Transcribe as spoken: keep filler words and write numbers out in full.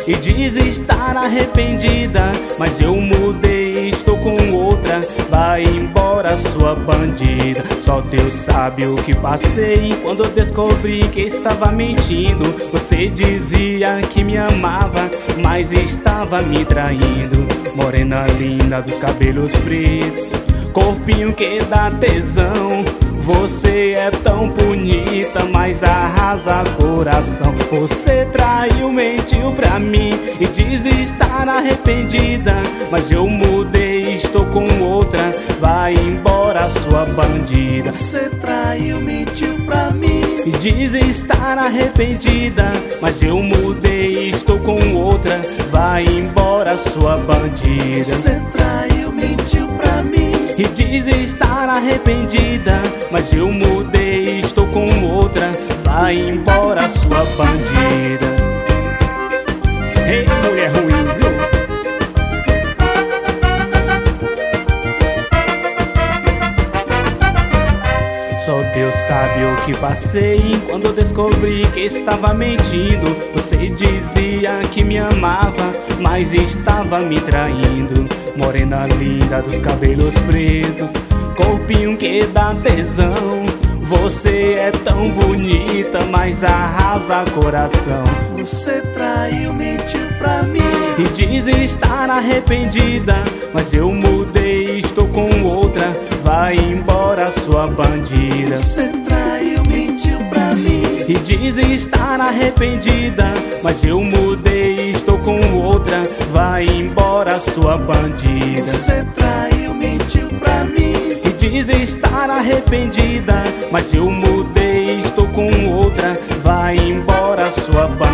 e diz estar arrependida, mas eu mudei, estou com outra. Vai embora, sua bandida. Só Deus sabe o que passei quando eu descobri que estava mentindo. Você dizia que me amava, mas estava me traindo. Morena linda dos cabelos pretos, corpinho que dá tesão. Você é tão bonita, mas arrasa coração. Você traiu, mentiu pra mim e diz estar arrependida, mas eu mudei, estou com outra. Vai embora, sua bandida. Você traiu, mentiu pra mim e diz estar arrependida, mas eu mudei, estou com outra. Vai embora, sua bandida. Você traiu, mentiu pra mim e diz estar arrependida, mas eu mudei, estou com outra. Vai embora, sua bandida. Ei, mulher ruim, viu? Só Deus sabe o que passei quando eu descobri que estava mentindo. Você dizia que me amava, mas estava me traindo. Morena linda dos cabelos pretos, corpinho que dá tesão. Você é tão bonita, mas arrasa coração. Você traiu, mentiu pra mim e diz estar arrependida, mas eu mudei, estou com outra. Vai embora, sua bandida. Você traiu, mentiu pra mim e diz estar arrependida, mas eu mudei, estou com outra. Vai embora, sua bandida. Você traiu, mentiu pra mim e diz estar arrependida, mas eu mudei, estou com outra. Vai embora, sua bandida.